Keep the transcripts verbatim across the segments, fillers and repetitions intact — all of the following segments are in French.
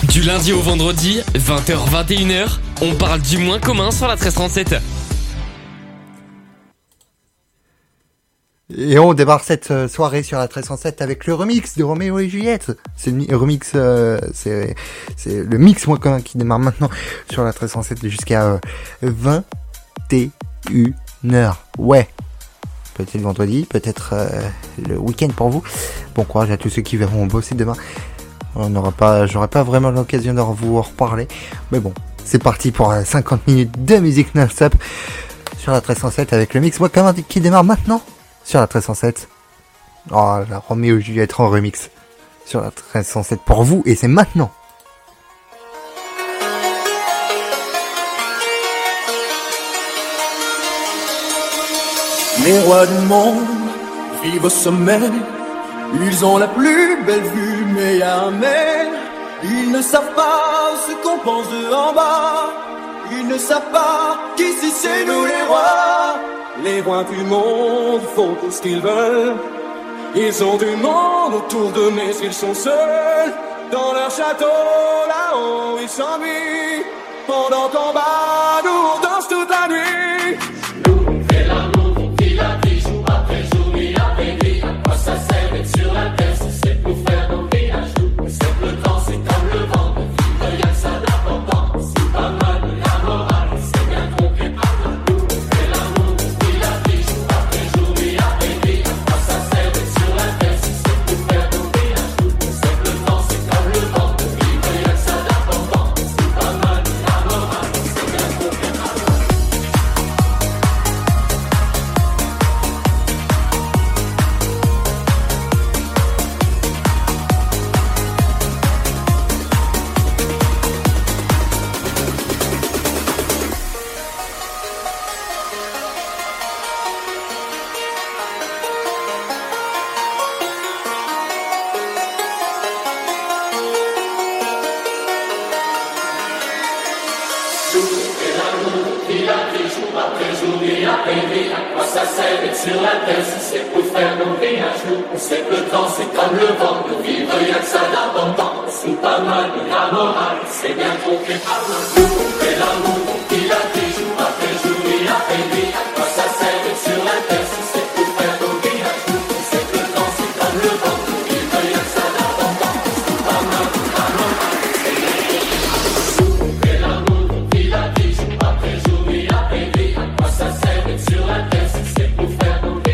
Du lundi au vendredi, vingt heures vingt et une heures, on parle du moins commun sur la treize trente-sept. Et on démarre cette soirée sur la treize cent sept avec le remix de Roméo et Juliette. C'est le remix, euh, c'est, c'est le mix moi commun qui démarre maintenant sur la treize cent sept jusqu'à euh, vingt et une heures. Ouais. Peut-être le vendredi, peut-être euh, le week-end pour vous. Bon courage à tous ceux qui verront bosser demain. On n'aura pas, j'aurai pas vraiment l'occasion de vous en reparler. Mais bon, c'est parti pour euh, cinquante minutes de musique non-stop sur la treize cent sept avec le mix moi commun qui démarre maintenant. Sur la treize cent sept. Oh, la Roméo et Juliette en remix. Sur la treize cent sept pour vous, et c'est maintenant. Les rois du monde vivent au sommet. Ils ont la plus belle vue, mais y'a un mais. Ils ne savent pas ce qu'on pense de en bas. Ils ne savent pas qu'ici c'est nous les rois. Les rois du monde font tout ce qu'ils veulent. Ils ont du monde autour d'eux, mais ils sont seuls. Dans leur château, là-haut, ils s'ennuient. Pendant qu'en bas, nous on danse toute la nuit. Nous on fait l'amour, on vit la vie, jour après jour, nuit après nuit. À quoi ça sert d'être sur la terre si c'est pour faire nos vies à genoux? C'est le temps, c'est comme le vent, de vivre, y'a que ça d'important. C'est pas mal de la morale, c'est bien trompé par la nous. Sur la terre, si c'est pour faire nos vies à genoux. On sait que le temps c'est comme le vent, de vivre y'a que ça d'abondant. C'est pas mal de la morale, c'est bien trompé par le nous. On fait l'amour, on vit la vie, jour après jour, nuit après nuit. À quoi ça sert d'être sur la terre, si c'est pour faire nos vies à genoux. On sait que le temps c'est comme le vent, de vivre y'a que ça d'abondant. C'est pas mal de la morale, c'est bien trompé par le nous. On fait l'amour, on vit la vie, jour après jour, nuit après nuit. À quoi ça sert d'être sur la terre, si c'est pour faire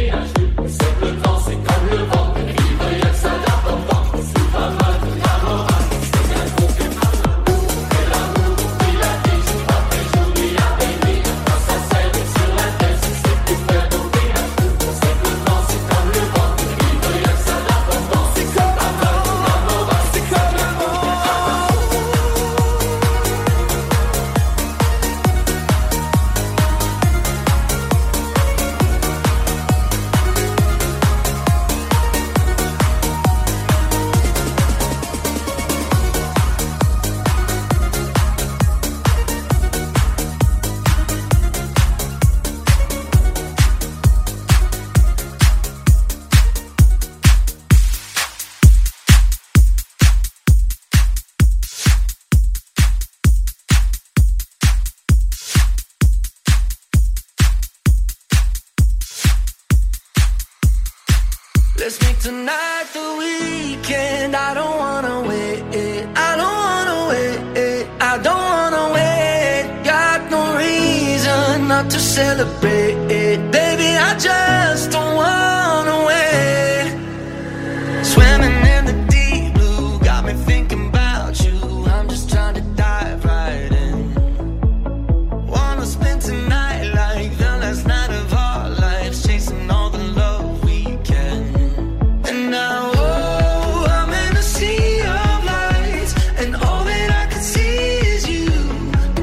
Let's make tonight the weekend. I don't wanna wait. I don't wanna wait. I don't wanna wait. Got no reason not to celebrate. Baby, I just don't wanna wait. Swimming in the deep blue got me thinking about you. I'm just trying to dive right in. Wanna spend tonight like the last night of our lives, chasing all the love we can. And now, oh, I'm in a sea of lights, and all that I can see is you.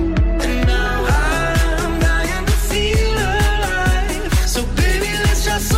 And now I'm dying to feel alive. So baby, let's just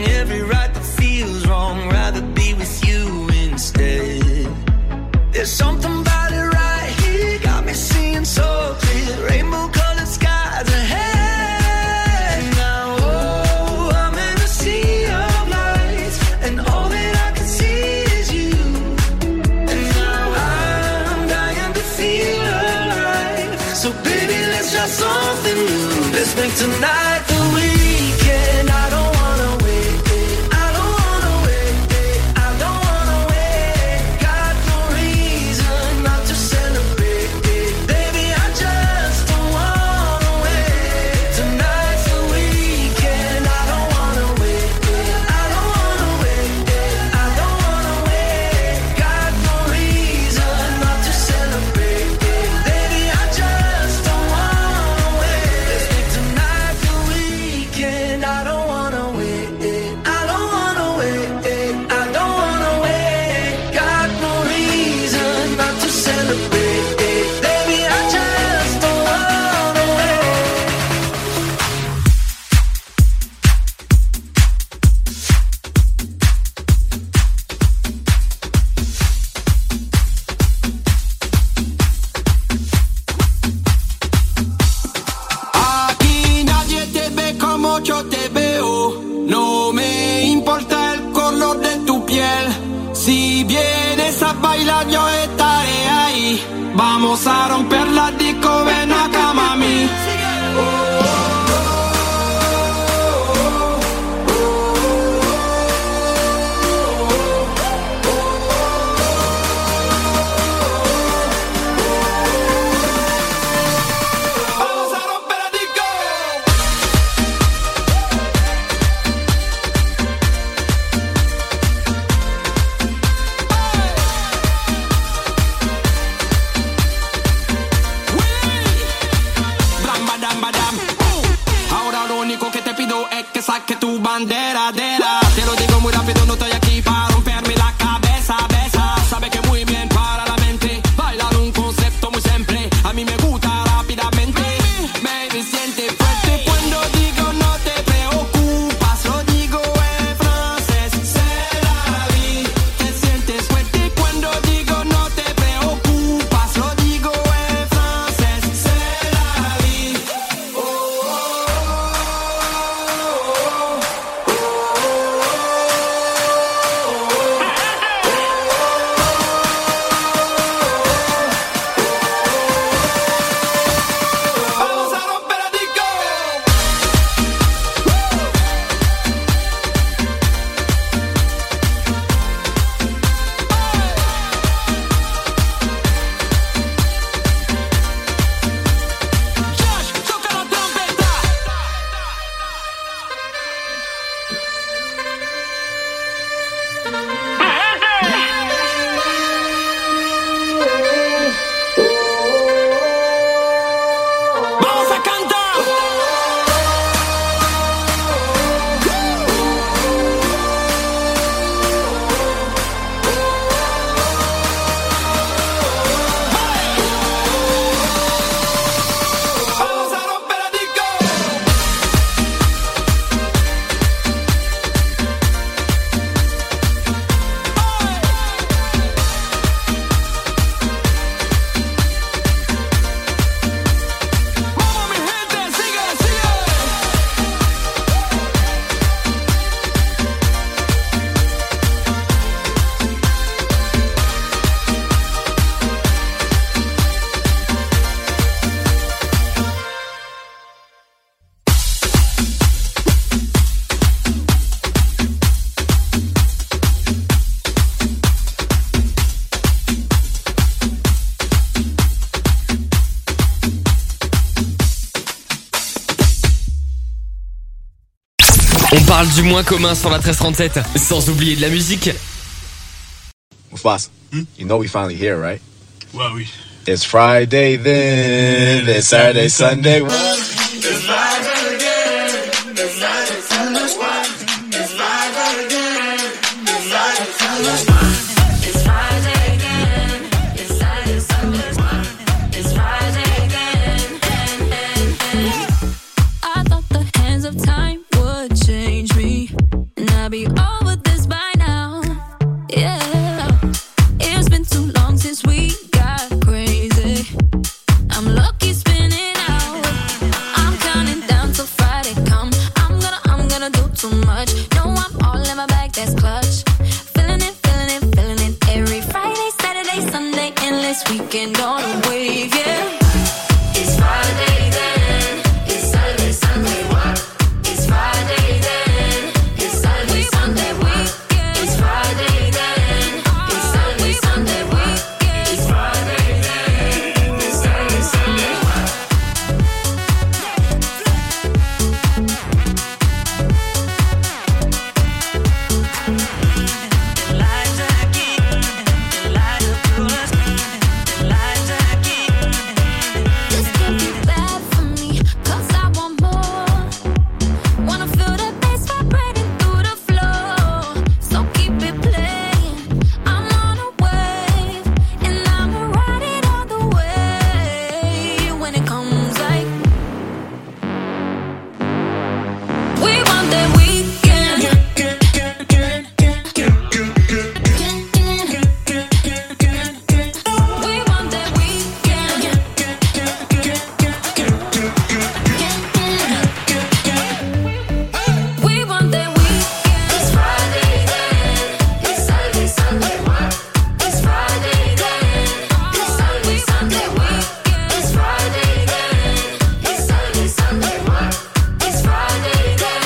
every right that feels wrong. Rather be with you instead. There's something about it right here, got me seeing so clear. Rainbow colored skies ahead. Now, oh, I'm in a sea of lights, and all that I can see is you. And now I'm dying to feel alive. So baby, let's try something new. Let's make tonight the weekend. I don't wanna wait, I don't wanna wait, I don't wanna wait. Got no reason not to celebrate, baby, I just don't wanna wait. Tonight's the weekend. I don't wanna wait, I don't wanna wait, I don't wanna wait. Got no reason not to celebrate, baby, I just don't wanna wait. Let's make tonight the weekend. I don't wanna wait, I don't wanna wait, I don't wanna wait. Got no reason not to celebrate, baby, I just don't wanna wait. Aquí nadie te ve como yo te veo. No me importa el color de tu piel. Si vienes a bailar yo estaré ahí. Vamos a romper la disco, ven acá mami. Vamos a romper la disco. Blam, badam, badam. Ahora lo único que te pido es que saque tu bandera, dera. Te lo digo muy rápido, no estoy aquí para romperme la cabeza, besa. Sabe que muy bien para la mente. Bailar un concepto muy simple. A mí me gusta rápidamente. Baby, siente fuerte cuando digo no te preocupas. Lo digo en francés, c'est la vie. Te sientes fuerte cuando digo no te preocupas. Lo digo en francés, c'est la vie. Oh, oh, vamos a romper la disco. Josh, toca la trompeta. Vamos a cantar. Vamos a romper la disco. Vamos mi gente, sigue, sigue. On parle du moins commun sur la treize trente-sept, sans oublier de la musique. Mufasa, you know we finally here, right? Ouais, oui. It's Friday then, it's Saturday, Sunday. I thought the hands of time would change me. Now know I'm all in my bag, that's clutch. Feeling it, feeling it, feeling it. Every Friday, Saturday, Sunday, endless weekend on a wave, yeah. It's Friday then, it's Saturday, Sunday, what? It's Friday then, it's Saturday, Sunday, what? It's Friday then, it's Saturday, Sunday, what? It's Friday then, it's Saturday, Sunday, what? This could be bad for me, 'cause I want more. Wanna feel the bass vibrating through the floor. So keep it playing. I'm on a wave, and I'ma ride it all the way. When it comes like we want that weekend. We want that weekend. We want that weekend. It's Friday then, it's Saturday, Sunday, what? It's Friday then, it's Saturday, Sunday, what? It's Friday then, it's Saturday, Sunday, what? It's Friday then.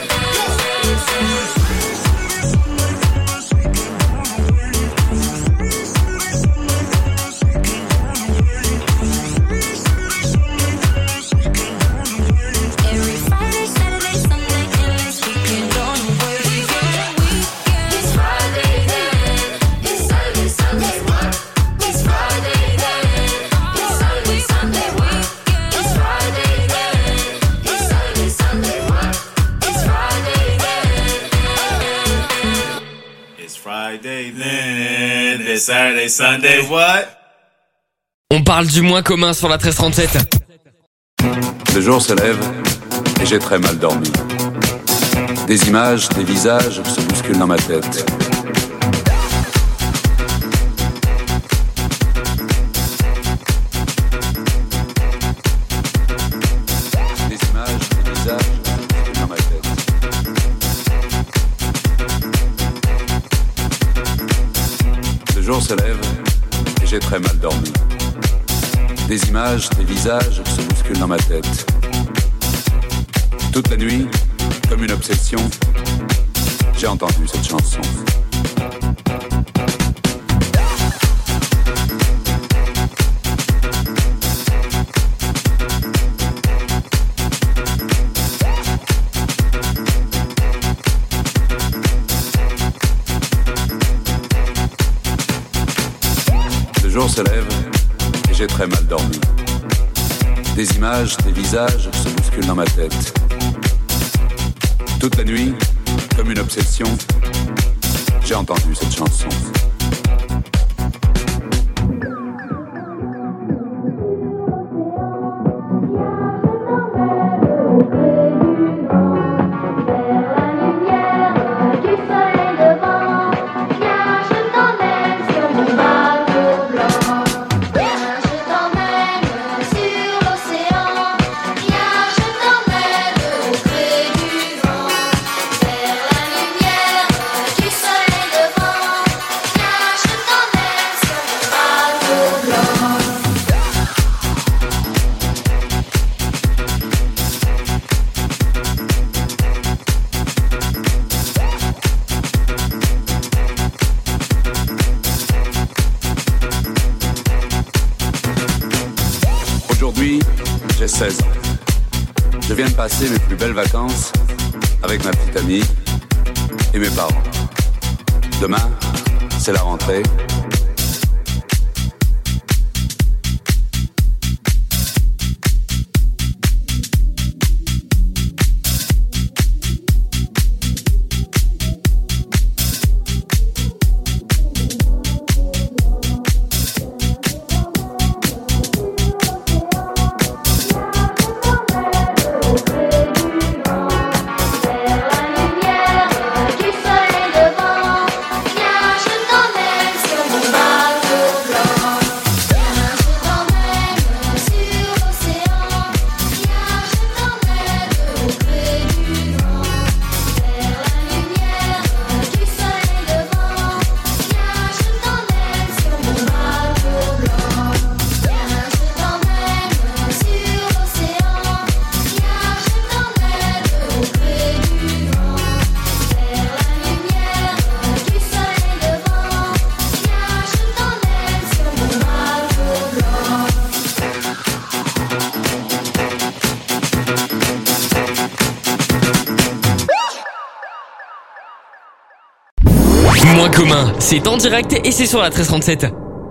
Every Friday, Saturday, Sunday, endless weekend on the wave, yeah. It's Friday then, it's Saturday, Sunday, what? It's Friday then, it's Saturday, Sunday, what? It's Friday then, it's Saturday, Sunday, what? It's Friday then. It's Friday then, it's Saturday, Sunday, what? On parle du moins commun sur la treize trente-sept. Le jour se lève et j'ai très mal dormi. Des images, des visages se bousculent dans ma tête. Des images, des visages se bousculent dans ma tête. Le jour se lève et j'ai très mal dormi. Des images, des visages se bousculent dans ma tête. Toute la nuit, comme une obsession, j'ai entendu cette chanson. Le jour se lève et j'ai très mal dormi. Des images, des visages se bousculent dans ma tête. Toute la nuit, comme une obsession, j'ai entendu cette chanson. Aujourd'hui, j'ai seize ans. Je viens de passer mes plus belles vacances avec ma petite amie et mes parents. Demain, c'est la rentrée. Sur moins commun, c'est en direct et c'est sur la treize trente-sept.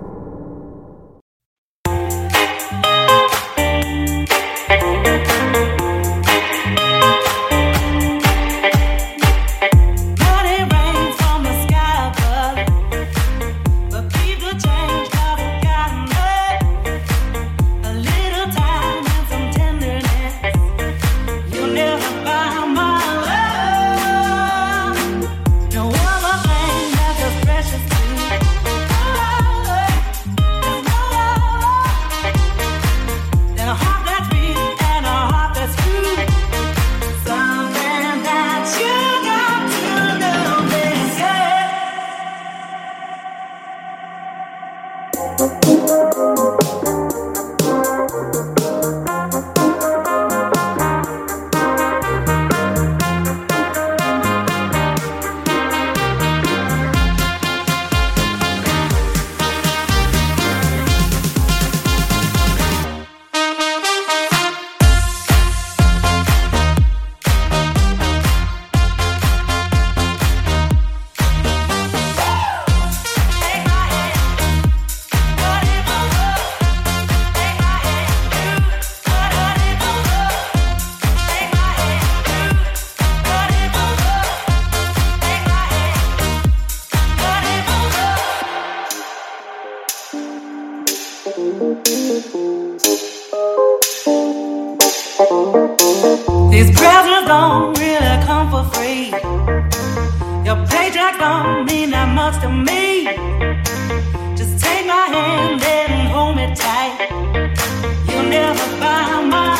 These presents don't really come for free. Your paycheck don't mean that much to me. Just take my hand and hold me tight. You'll never buy my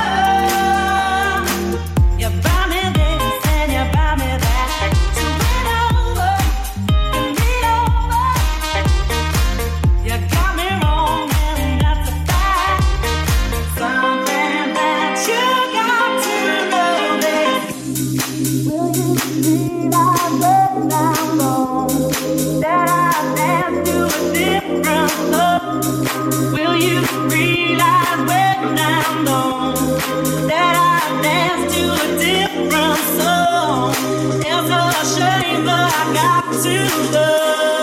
love. You buy me this and you buy me that. So win over, win me over. You got me wrong and that's a fact. Something that you got to know this. Will you realize when I'm gone that I dance to a different love? Will you realize when I'm gone that I dance to a different song? It's a shame but I got to love.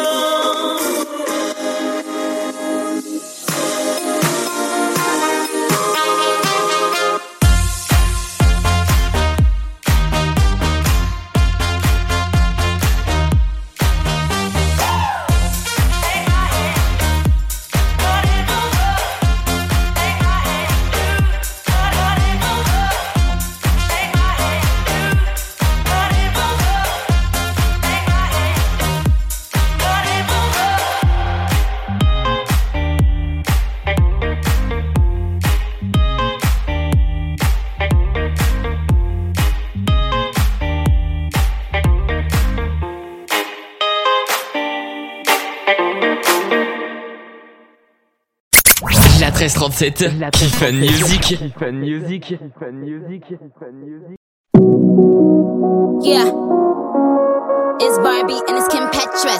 La treize trente-sept, Kiffan Music. Yeah, it's Barbie and it's Kim Petras.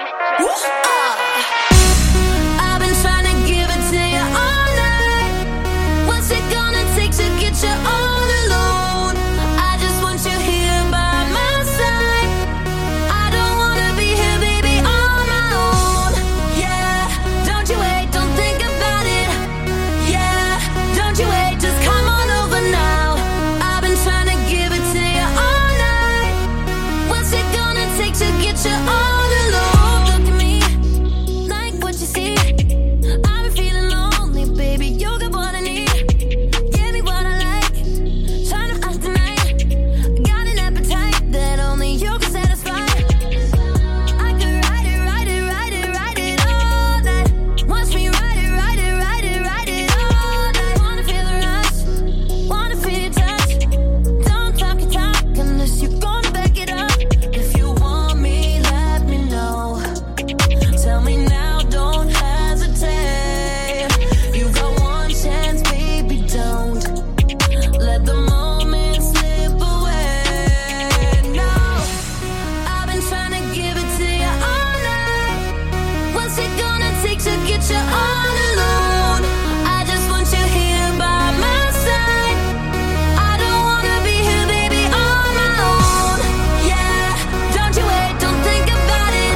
I've been trying to give it to you all night. What's it gonna take to get you all alone? I just want you here by my side. I don't wanna be here, baby, on my own. Yeah, don't you wait, don't think about it. Yeah, don't you wait, just come on over now. I've been trying to give it to you all night. What's it gonna take to get you all alone? Look at me, like what you see. I've been feeling lonely, baby, you got what I need. Give me what I like, trying to fast tonight. Got an appetite that only you can satisfy. I could ride it, ride it, ride it, ride it all night. Watch me ride it, ride it, ride it, ride it all night. Wanna feel the rush, wanna feel your touch. Don't talk your talk unless you're gonna back it up. If you want me, let me know. Tell me now, don't hesitate. You got one chance, baby, don't let the moment slip away. No, I've been trying to give it to you all night. What's it gonna take to get you all alone? I just want you here by my side. I don't wanna be here, baby, on my own. Yeah, don't you wait, don't think about it.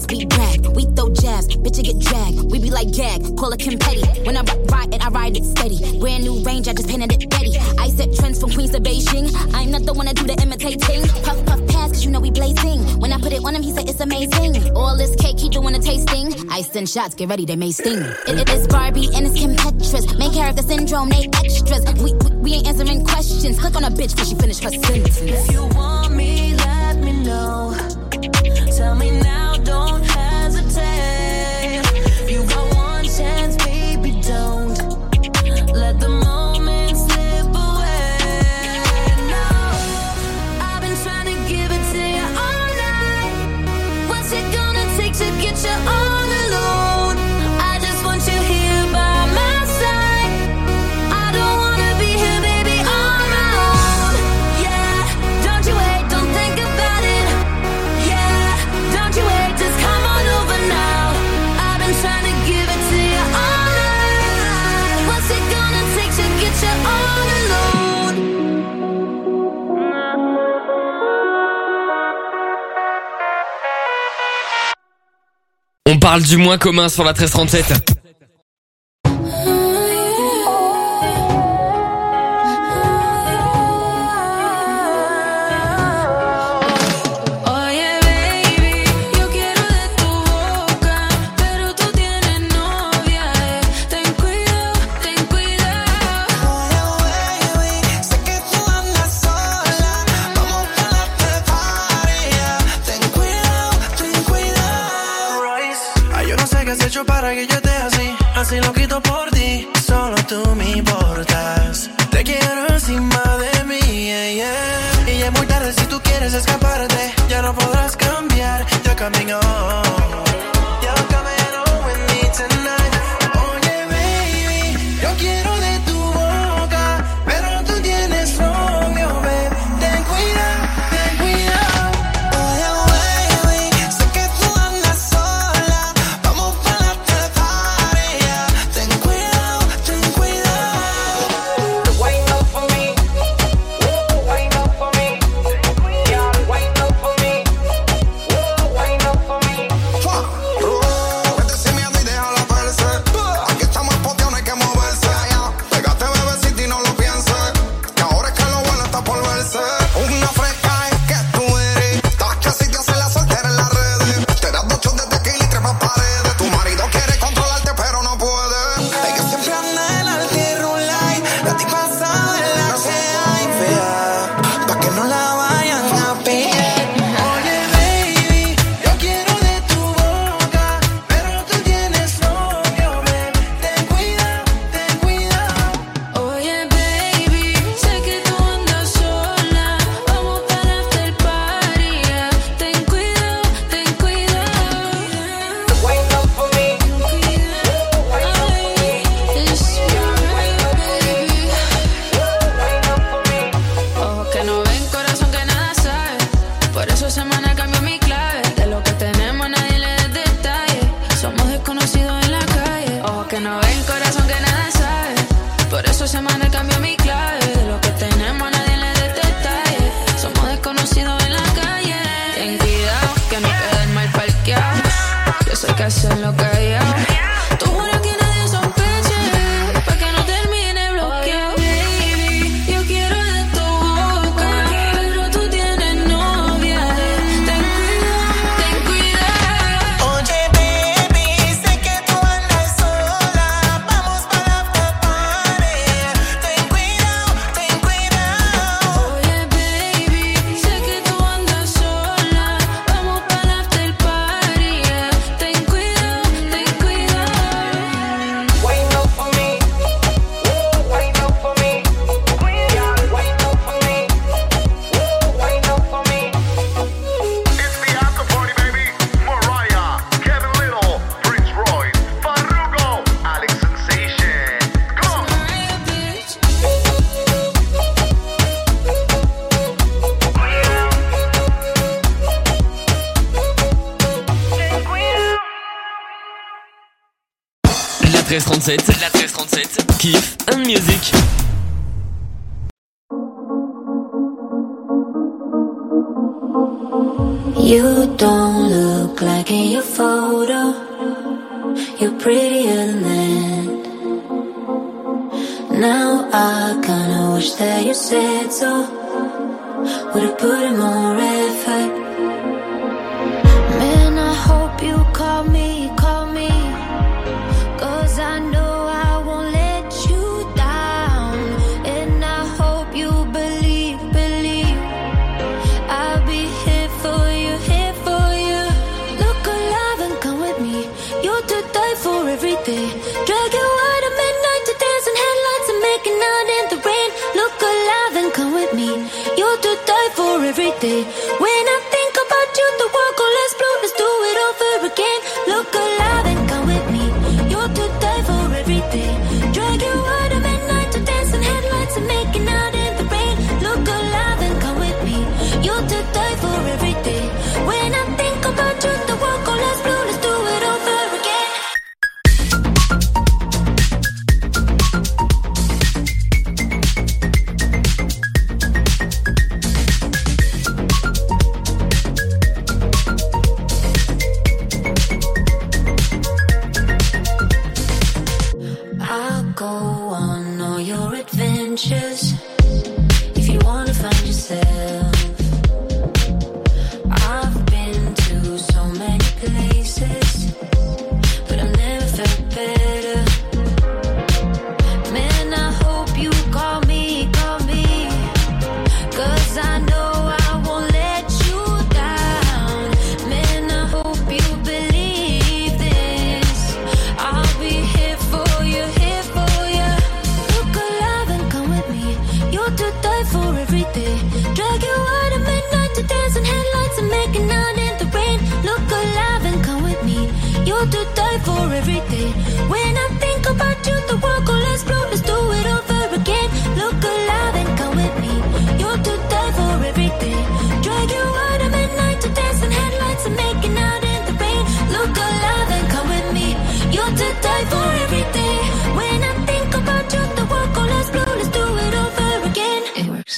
yes, we brag. We throw jabs, bitch, you get dragged. We be like gag, call it Kim Petty. When I ride it, I ride it steady. Brand new range, I just painted it ready. I set trends from Queens to Beijing. I'm not the one to do the imitating. Puff, puff, pass, cause you know we blazing. When I put it on him, he said it's amazing. All this cake, he doing the tasting. Ice and shots, get ready, they may sting. It, it is Barbie and it's Kim Petras. Main character syndrome, they extras. We, we, we ain't answering questions. Click on a bitch before she finish her sentence. If you want me, let me know. Tell me now, don't hesitate. You got one chance, baby, don't let the moment slip away. No, I've been trying to give it to you all night. What's it gonna take to get you all alone? I just want you here by my side. I don't wanna be here, baby, on my own. Yeah, don't you wait, don't think about it. Yeah, don't you wait, just come on over now. I've been trying to give it to you all night. What's it gonna take to get you all alone? On parle du moins commun sur la treize trente-sept. Oye, baby, yo quiero de tu boca, pero tú tienes novia, eh. Ten cuidado, ten cuidado. Oye, baby, sé que tú andas sola. Vamos para la preparia. Ten cuidado, ten cuidado. Ay, yo no sé qué has hecho para que yo esté así. Así lo quito por ti, solo tú me importas. Te quiero encima de mí, yeah, yeah. Y ya es muy tarde si tú quieres escaparte. Ya no podrás cambiar, ya camino. Ya camino with me tonight. Oye, baby, yo quiero de tu boca, pero tú tienes novio, babe. Ten cuidado, ten cuidado. Oye, baby, sé que tú andas sola. Vamos para la preparia. Ten cuidado, ten cuidado. Wind up for me, wind up for me, yeah, wind up for me, wind up for me. Vete sin miedo y déjala verse. Aquí estamos poteados, no hay que moverse. Pégate, bebecito, y no lo pienses. Que ahora es que lo bueno está por verse. Una fresca es que tú eres. Estás casi te hace la soltera en las redes. Te das dos shots de tequila y trepas paredes. Tu marido quiere controlarte, pero no puede. Ella siempre anda en altirulay. La tipa sabe la que hay fea. Pa' que no la vayan a pillar. Oye, baby, yo quiero de tu boca, pero tú tienes novio, babe. Ten cuidado, ten cuidado. Oye, baby, sé que tú andas sola. Vamos para el after party, yeah. Ten cuidado, ten cuidado. Wind up for me, Ojos que no ven, corazón que nada sabe. Por eso semana cambió mi clave. De lo que tenemos nadie le da detalle. Somos desconocidos en la calle. Ojos que no ven, corazón que nada sabe. Por eso semana cambió mi clave. De lo que tenemos nadie le da detalle. Somos desconocidos en la calle. Ten cuidado que no queden mal parqueados. Yo sé que hacerlo callado. Tú juras que nadie sospeche, pa' que no termine bloqueado. Baby, yo quiero de tu boca, pero tú tienes novia. Ten cuidado, ten cuidado. Oye, baby, sé que tú andas sola. Vamos para la preparia. Ten cuidado, ten cuidado. Oye, baby, sé que tú andas sola. Vamos para el after party, yeah. Ten cuidado, ten cuidado. wind up for me, wind up for me, yeah, wind up for me, wind up for me. It's the after party, baby. Mariah, Kevin Little, Prince Royce, Farruko, Alex Sensation. Come on. Mariah, bitch. La treize trente-sept, la treize trente-sept, Kiff and Music. You don't look look like in your photo? You're prettier than that. Now I kinda wish that you said so. Would've put in more effort. Man, I hope you call me, call me, 'cause I know I won't let you down. And I hope you believe, believe I'll be here for you, here for you. Look alive and come with me. You're to die for every day. Drag you out at midnight to dance in headlights and making out in the rain. Look alive and come with me. You're to die for every day. When I think about you, the world goes let's blow, let's do it over again. Look alive and come with me. You're to die for every day. Drag you out at midnight to dance in headlights and making out in the rain. Look alive and come with me. You're to die for every day. When I think about you, the world goes let's blow, let's do it over again. I'll go on all your adventures if you wanna find yourself. I've been to so many places, but I've never felt better. Man, I hope you call me, call me, 'cause I know I won't let you down. Man, I hope you believe this. I'll be here for you, here for you. Look alive and come with me. You're to die for every day. Drag you out at midnight to dance in headlights and making out in the rain. Look alive and come with me. You're to die for every day. When I think about you, the world goes let's blow, let's do it over again. Look alive and come with me. You're to die for every day. Drag you out at midnight to dance in headlights and making out in the rain. Look alive and come with me. You're to die for every day. When I think about you, the world goes let's blow, let's do it over again. It works.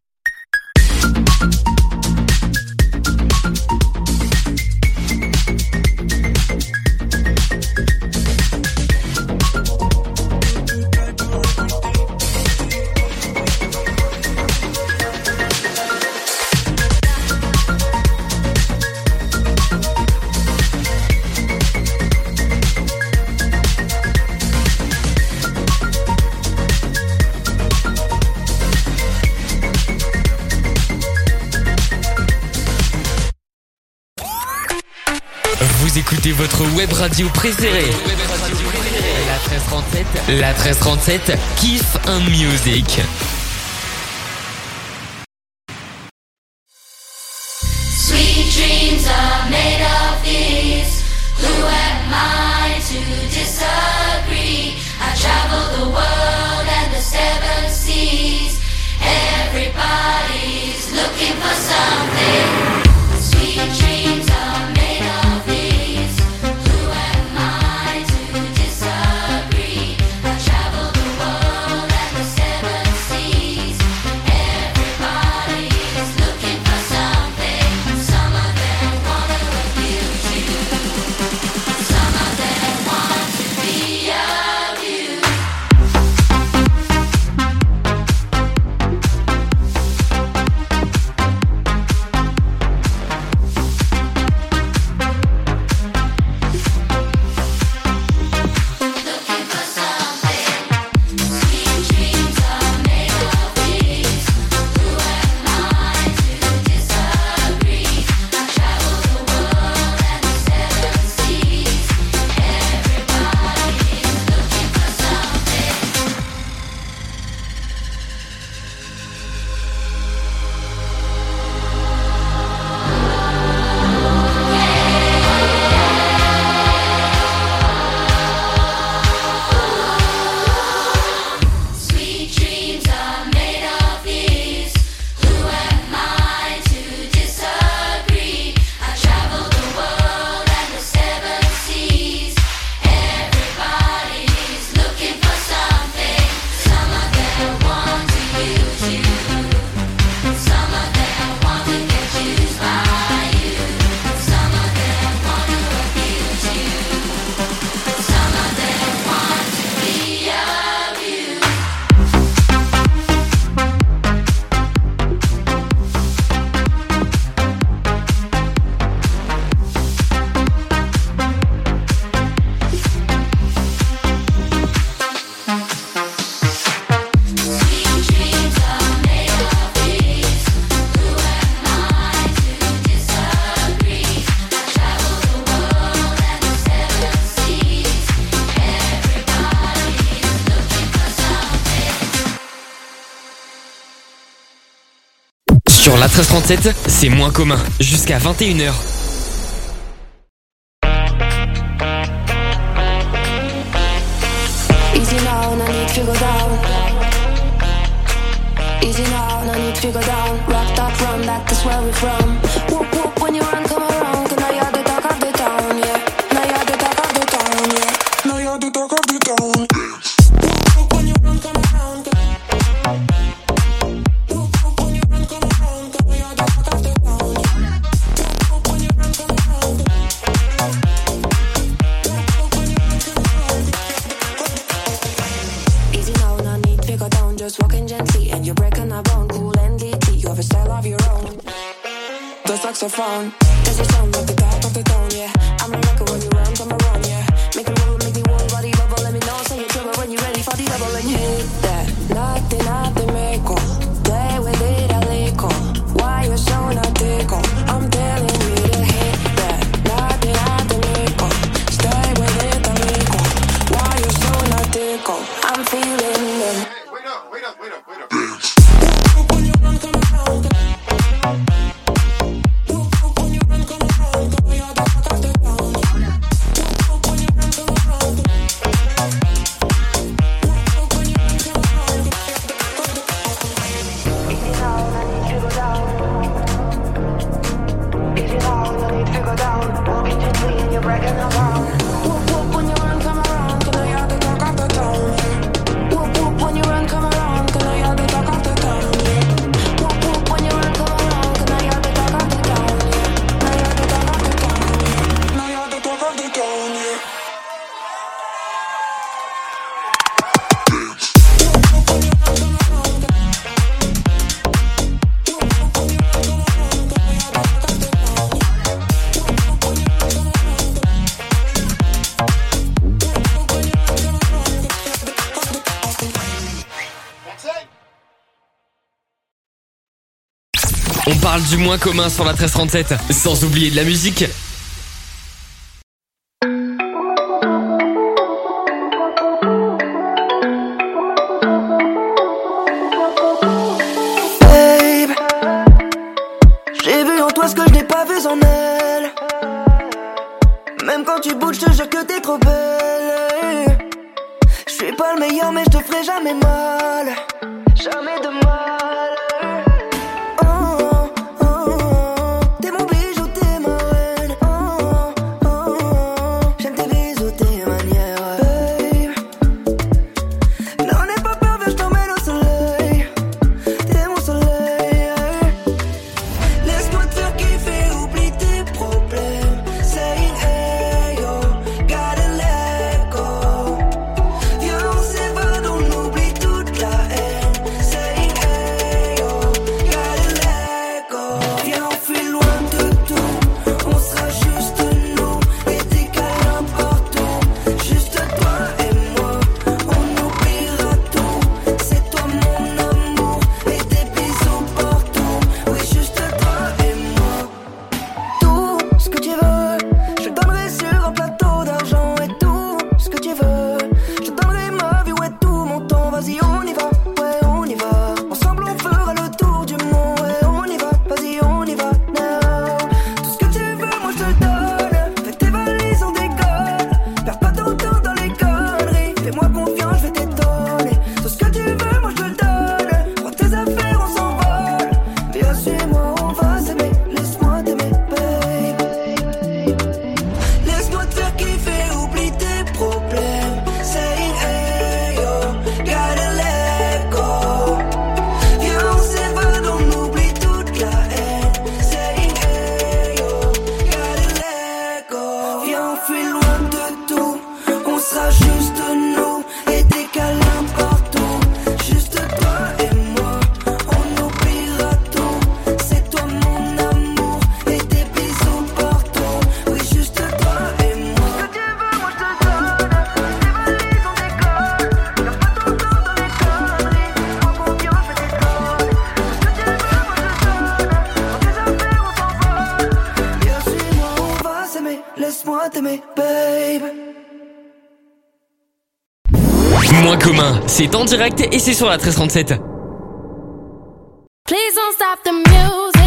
Vous écoutez votre web radio préférée. La treize trente-sept. La treize trente-sept. Kiff and Music. Sweet dreams are made of this. Who am I to disagree? I travel the world and the seven seas. Everybody's looking for something. Sweet dreams are made of this. Who am I to disagree? I travel the world and the seven seas. la treize trente-sept, c'est moins commun. Jusqu'à vingt et une heures. Easy now, no need to go down. Easy now, no need to go down. Rock that run, that's where we're from. Whoop whoop when you run, come around. Cause now you're the talk of the town, yeah. Now you're the talk of the town, yeah. Now you're the talk of the town. Whoop whoop when you run, come around. Whoop whoop when you run, come around. Cause now you're the talk of the town, yeah. Whoop whoop when you run, come around. Easy now, no need to go down. Just walking gently and you're breaking a bone. Cool and deeply, you have a style of your own. The saxophone, does it sound like the top of the tone, yeah. I'm a rocker when you run, come around, yeah. Make me roll, make me whole body bubble. Let me know, say you're trouble when you're ready for the double. And you hit that, nothing, nothing, make go. Play with it a little. Why you're so not tickle? I'm telling you to hit that, nothing, nothing, make go. Stay with it a little. Why you're so not tickle? I'm feeling it. Wait up, wait up, wait up, wait up. When you run, come around. When you run, come around. You're the talk of the town. When you run, come around. When you run, come around. Easy now, no need to go down. Easy now, no need to go down. Walking gently and you're breaking around. Whoop whoop when you run, come around. Cause now you're the talk of the town. Whoop whoop when you run, come around. Cause now you're the talk of the town. Whoop whoop when you run, come around. Cause now you're the talk of the town. Now you're the talk of the town. Now you're the talk of the town. On parle du moins commun sur la treize trente-sept, sans oublier de la musique. Babe, j'ai vu en toi ce que je n'ai pas vu en elle. Même quand tu bouges, je te jure que t'es trop belle. Je suis pas le meilleur, mais je te ferai jamais mal. Jamais de mal. Moins commun, c'est en direct et c'est sur la treize trente-sept. Please don't stop the music.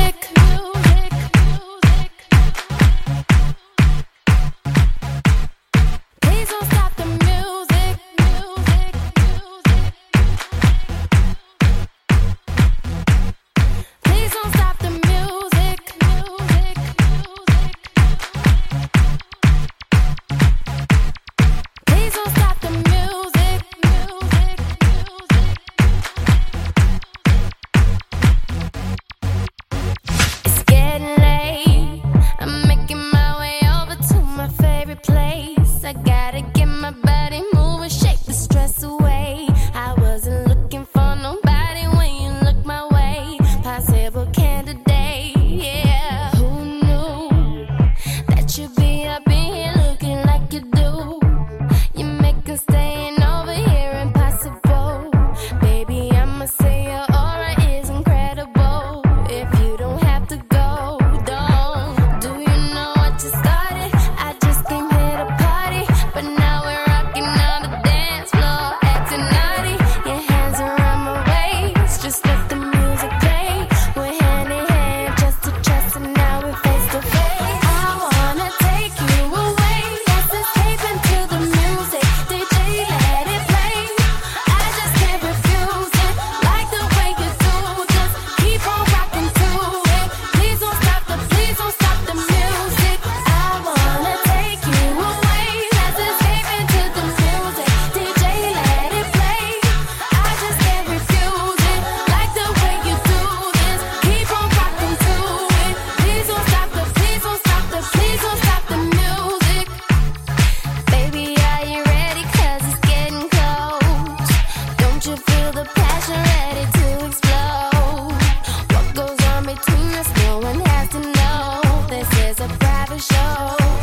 I gotta get my body moving, shake the stress away. I wasn't looking for nobody when you look my way. Possible candidate, yeah. Who knew that you'd be up in here looking like you do? You make us staying over here impossible. Baby, I'ma say your aura is incredible. If you don't have to go, don't. Do you know what you started? I just came here to party, but now we're rocking on the dance floor, acting naughty. Your hands around my waist, just let the music play. We're hand in hand, just to trust, and now we're face to face. I wanna take you away, let's escape into the music. D J, let it play. I just can't refuse it, like the way you do. Just keep on rocking to it. Please don't stop the, please don't stop the music. I wanna take you away, let's escape into the music. D J, let it play. I just can't refuse it, like the way you do this. Keep on rocking to it. Please don't stop the, please don't stop the, please don't stop the music. Baby, are you ready? 'Cause it's getting close. Don't you feel the passion ready to explode? What goes on between us, no one has to know. This is a private show.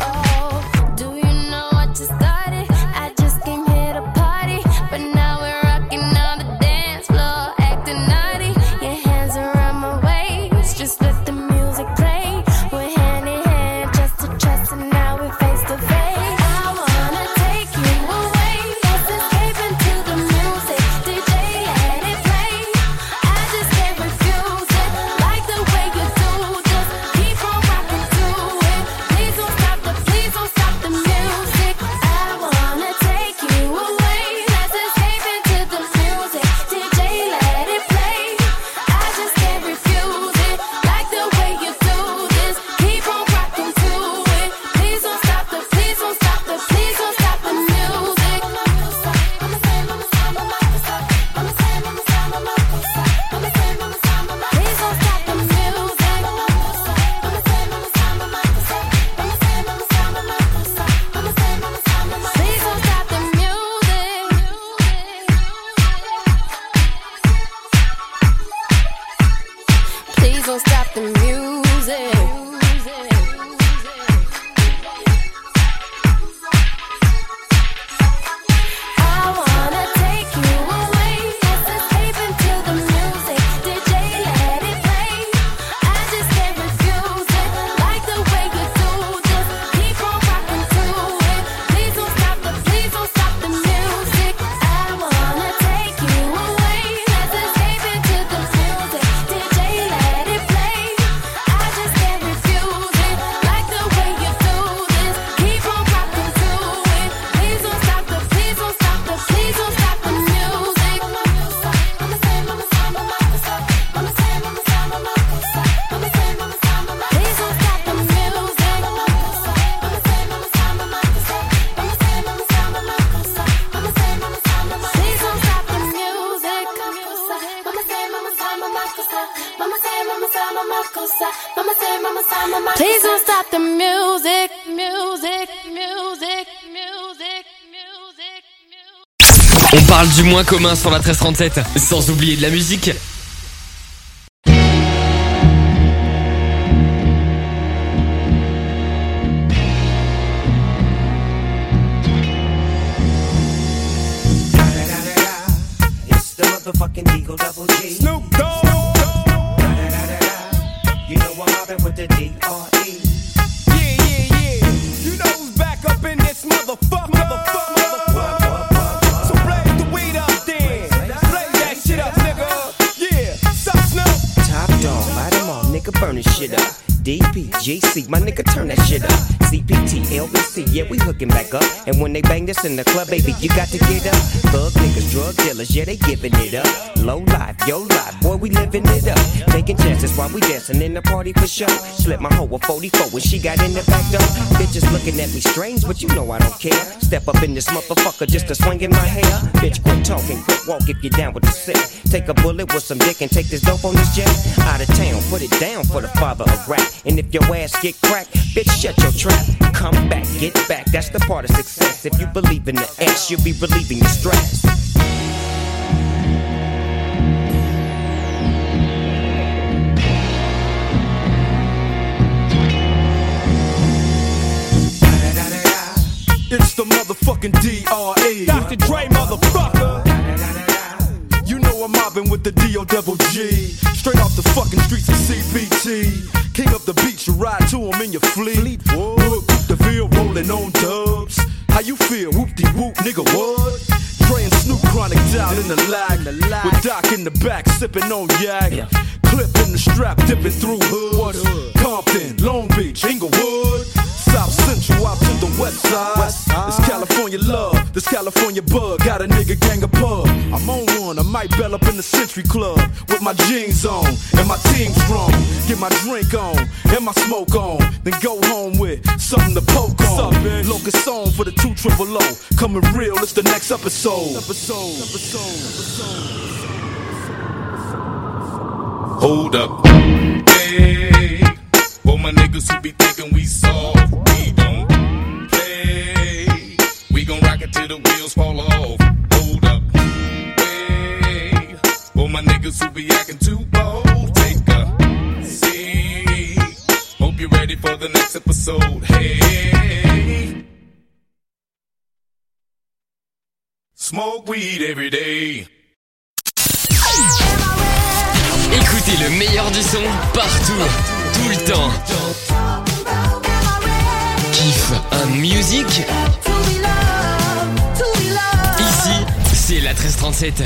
Do you know what you started? I just came here to party, but now we're rocking on the dance floor, acting naughty. Your hands around my waist, just let the music play. We're hand in hand, just to trust, and now we're face to face. I wanna take you away, let's escape into the music. D J, let it play. I just can't refuse it, like the way you do. Just keep on rocking to it. Please don't stop the, please don't stop the music. I wanna take you away, let's escape into the music. D J, let it play. I just can't refuse it, like the way you do this. Keep on rocking to it. Please don't stop the, please don't stop the, please don't stop the music. Please don't stop the music. Please don't stop the music. Please don't stop the music. I wanna take you away, let's escape into the music. D J, let it play. I just can't refuse it, like the way you do. Just keep on rocking to it. Please don't stop the, please don't stop the music. I wanna take you away, let's escape into the music. D J, let it play. I just can't refuse it, like the way you do this. Keep on rocking to it. Please don't stop the, please don't stop the, please don't stop the music. Please don't stop the music. Please don't stop the music, music, music, music, music. On parle du moins commun sur la treize trente-sept, sans oublier de la musique. It's the motherfucking Eagle Double G. Snoop Dogg. You know I'm mobbing with the D R E. Yeah, yeah, yeah. You know who's back up in this motherfucker. Motherfucker, motherfucker. So blaze the weed up then. Blaze that shit up, nigga. Yeah, sup, Snoop? Top dog, light 'em all, nigga, burn this shit up. D P G C, my nigga, turn that shit up. C P T, L B C, yeah, we hooking back up. And when they bang this in the club, baby, you got to get up. Thug niggas, drug dealers, yeah, they giving it up. Low life, yo life, boy, we living it up. Taking chances while we dancing in the party for show. Slip my hoe a forty-four when she got in the back door. Bitches looking at me strange, but you know I don't care. Step up in this motherfucker just to swing in my hair. Bitch, quit talking, quit walk if you're down with the sick. Take a bullet with some dick and take this dope on this jet. Out of town, put it down for the father of rap. And if your ass get cracked, bitch, shut your trap. Come Get back, get back, that's the part of success. If you believe in the S, you'll be relieving your stress. It's the motherfucking D R E Doctor Dre, motherfucker. You know I'm mobbing with the D O double G. Straight off the fucking streets of C B T. King up the beach, you ride to him in your fleet. Whoop, the Ville rolling on dubs. How you feel? Whoop-de-whoop, nigga, what? Dre and Snoop Chronic down in the lag. With Doc in the back, sipping on yak. Clipping the strap, dipping through hoods. Compton, Long Beach, Inglewood. South Central out to the west side. This California love, this California bug. Got a nigga gang of pub. I'm on one, I might bell up in the Century Club. With my jeans on, and my team strong. Get my drink on, and my smoke on. Then go home with something to poke on. Locust song for the two triple O. Coming real, it's the next episode. Episode, episode, episode. Hold up. Hey, for my niggas who be thinking we soft, we don't play. We gon' rock it till the wheels fall off. Hold up. Hey, for my niggas who be acting too bold, take a seat. Hope you're ready for the next episode. Hey, smoke weed every day. Écoutez le meilleur du son partout, tout le temps. Kiff un music. Ici, c'est la treize trente-sept.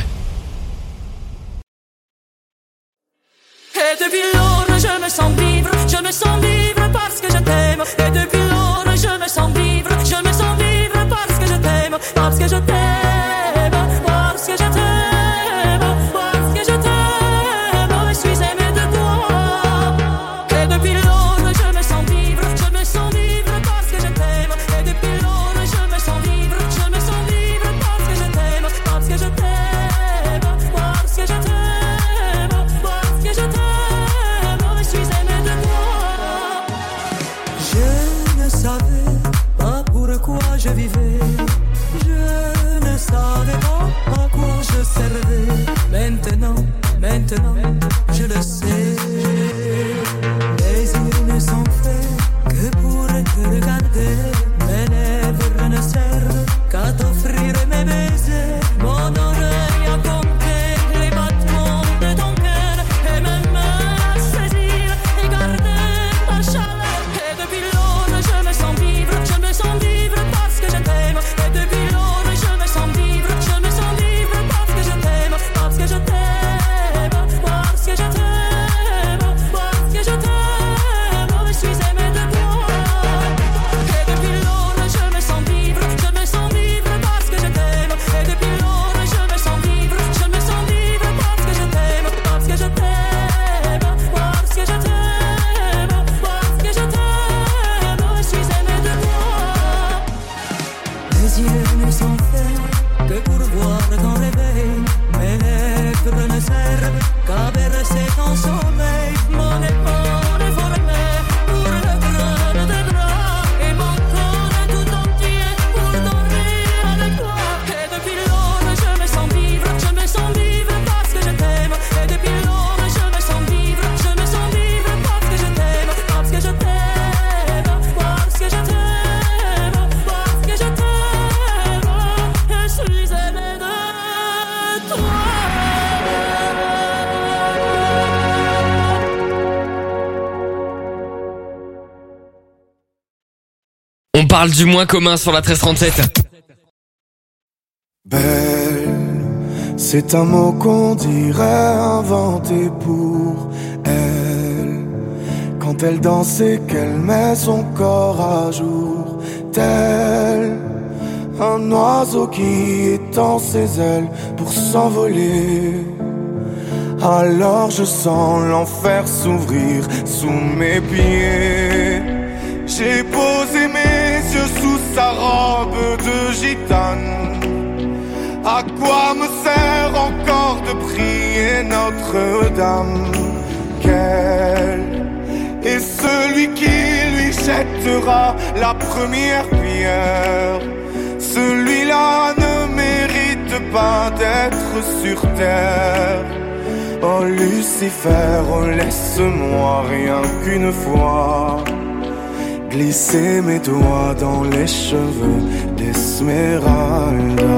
Et depuis lors, je me sens vivre, je me sens vivre parce que je t'aime. Et depuis lors, je me sens vivre, je me sens vivre parce que je t'aime, parce que je t'aime, parce que je t'aime. Je vivais, je ne savais pas à quoi je servais. Maintenant, maintenant, je le sais. Les yeux ne sont faits que pour te regarder. Mes lèvres ne servent qu'à t'offrir mes baisers. Mon oreille a compté les battements de ton cœur et mes mains à saisir et garder ta chaleur. Et depuis lors, je me sens vivre, je me sens vivre. Que je t'aime, et depuis lors je me sens vivre, je me sens vivre parce que je t'aime, parce que je t'aime, parce que je t'aime, parce que je t'aime, je suis aimé de toi. Et depuis lors je me sens vivre, je me sens vivre parce que je t'aime, et depuis lors je me sens vivre, je me sens vivre parce que je t'aime, parce que je t'aime, parce que je t'aime, parce que je t'aime, je suis aimé de toi. Les yeux ne sont faits que pour voir ton réveil. Mes lèvres ne servent qu'à bercer ton sommeil. Mon épaule est formée pour le creux de tes bras. Et mon corps est tout entier pour dormir avec toi. Et depuis lors je me sens vivre, je me sens vivre parce que je t'aime. Et depuis lors je me sens vivre, je me sens vivre parce que je t'aime. Parce que je t'aime, parce que je t'aime, parce que je t'aime. Je suis aimé de toi. On parle du moins commun sur la treize trente-sept. Belle, c'est un mot qu'on dirait inventé pour elle. Quand elle danse et qu'elle met son corps à jour, tel un oiseau qui étend ses ailes pour s'envoler. Alors je sens l'enfer s'ouvrir sous mes pieds. J'ai posé mes yeux sous sa robe de gitane. À quoi me sert encore de prier Notre-Dame? Quel est celui qui lui jettera la première pierre, celui-là ne mérite pas d'être sur terre. Oh Lucifer, oh laisse-moi rien qu'une fois glisser mes doigts dans les cheveux d'Esmeralda.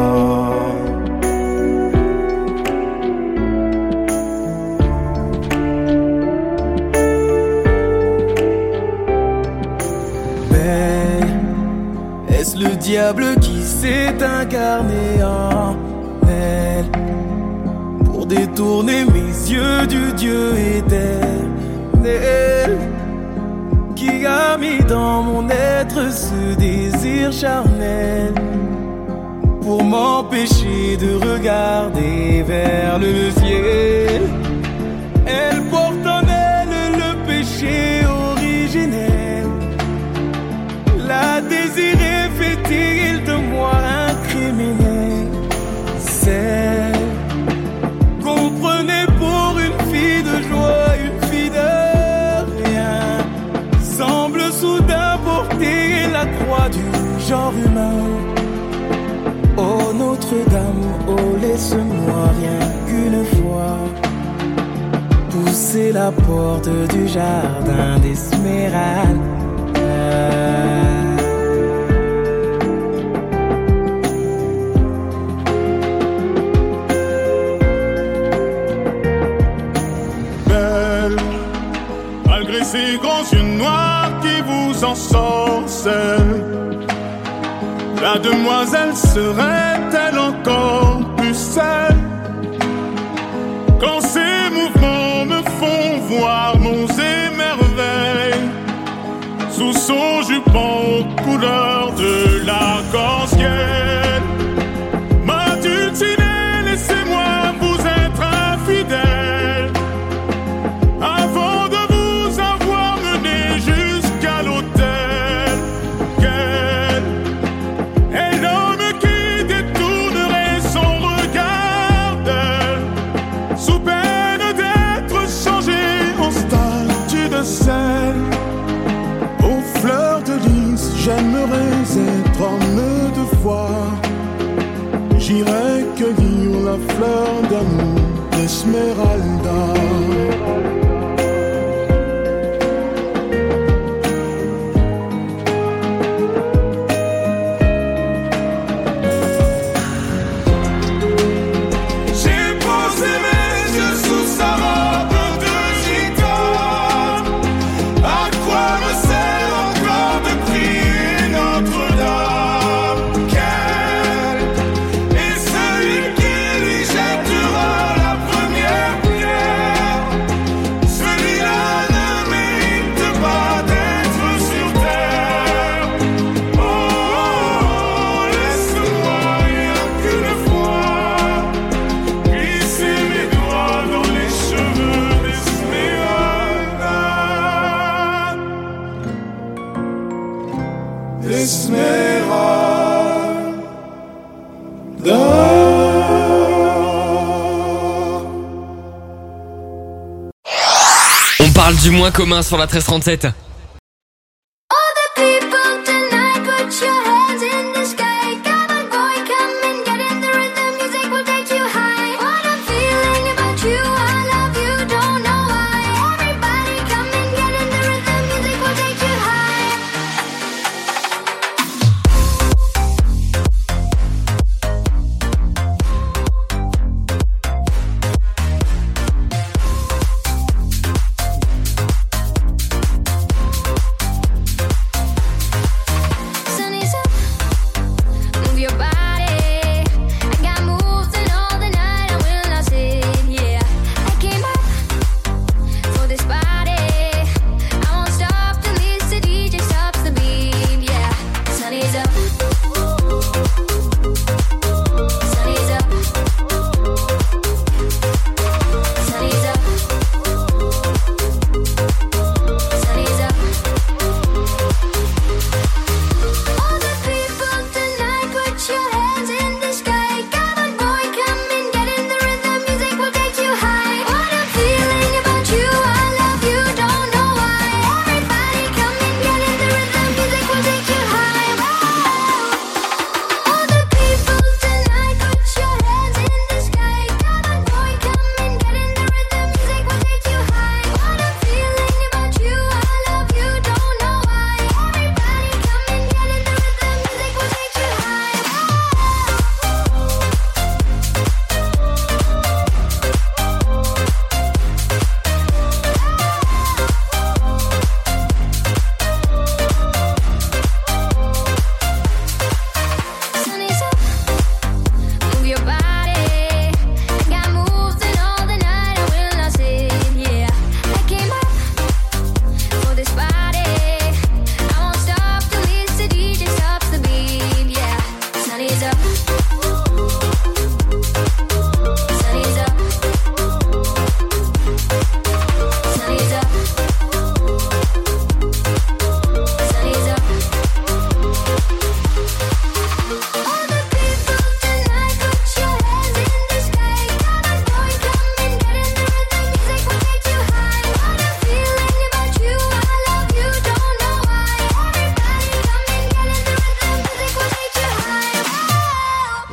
Est-ce le diable qui s'est incarné en elle pour détourner mes yeux du Dieu éternel qui a mis dans mon être ce désir charnel pour m'empêcher de regarder vers le ciel? Elle porte en elle le péché originel, la désirée fait-il de moi un criminel? Celle qu'on prenait pour une fille de joie, une fille de rien, semble soudain porter la croix du genre humain. Oh Notre-Dame, oh laisse-moi rien qu'une fois pousser la porte du jardin d'Esmeralda. Malgré ces grands yeux noirs qui vous ensorcellent, la demoiselle serait-elle encore plus seule quand ses mouvements me font voir monts et merveilles sous son jupon aux couleurs de l'arc-en-ciel? Ma dulcinée, laissez-moi vous être infidèle avant de vous avoir mené jusqu'à l'autel. Quel est l'homme qui détournerait son regard d'elle sous peine d'être changé en statue de sel? Aux fleurs de lys, j'aimerais être homme de foi. J'irai cueillir la fleur d'amour d'Esmeralda. On parle du moins commun sur la treize trente-sept.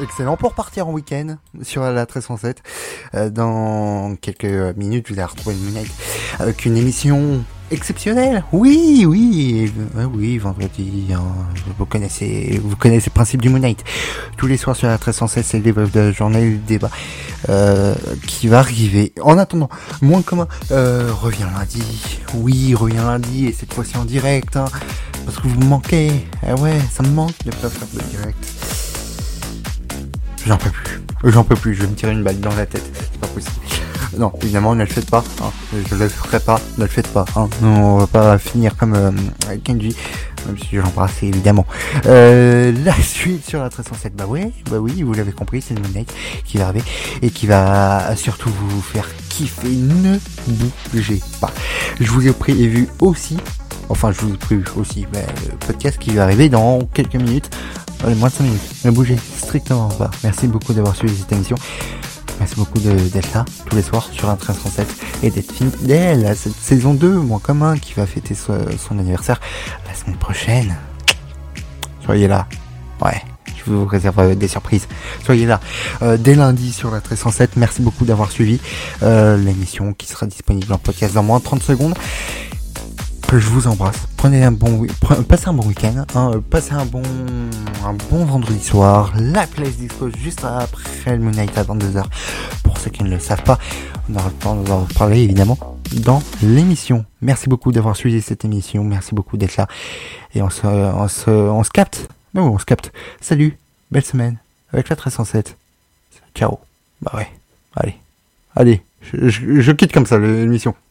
excellent pour partir en week-end sur la treize cent sept. Euh, dans quelques minutes, vous allez retrouver le Moonlight avec une émission exceptionnelle. Oui, oui, euh, oui, vendredi. Hein, vous connaissez, vous connaissez le principe du Moonlight. Tous les soirs sur la treize cent sept, c'est le débrief de la journée, le débat euh, qui va arriver. En attendant, moins commun euh, revient lundi. Oui, revient lundi et cette fois-ci en direct. Hein, parce que vous me manquez. Ah ouais, ça me manque de pas faire de direct. J'en peux plus. J'en peux plus. Je vais me tirer une balle dans la tête. C'est pas possible. Non, évidemment, ne le faites pas. Hein. Je le ferai pas. Ne le faites pas. Hein. Non, on va pas finir comme euh, Kenji. Même si je l'embrasse, évidemment. Euh, la suite sur la treize cent sept. Bah ouais, bah oui, vous l'avez compris, c'est le Moonlight qui va arriver et qui va surtout vous faire kiffer. Ne bougez pas. Je vous ai prévu aussi. Enfin, je vous ai prévu aussi bah, le podcast qui va arriver dans quelques minutes. Allez, moins de cinq minutes. Ne bougez strictement pas. Merci beaucoup d'avoir suivi cette émission. Merci beaucoup de, d'être là tous les soirs sur un treize cent sept et d'être fidèle à cette saison deux, moins commun, qui va fêter son, son anniversaire la semaine prochaine. Soyez là. Ouais, je vous réserve des surprises. Soyez là euh, dès lundi sur la treize cent sept. Merci beaucoup d'avoir suivi euh, l'émission qui sera disponible en podcast dans moins de trente secondes. Je vous embrasse. Prenez un bon, passez un bon week-end. Hein, passez un bon, un bon vendredi soir. La place dispose juste après le Moonlight à vingt-deux heures. Pour ceux qui ne le savent pas, on aura le temps d'en parler évidemment dans l'émission. Merci beaucoup d'avoir suivi cette émission. Merci beaucoup d'être là. Et on se, on se, on se capte. Non, on se capte. Salut, belle semaine avec la treize cent sept. Ciao. Bah ouais. Allez, allez. Je, je, je quitte comme ça l'émission.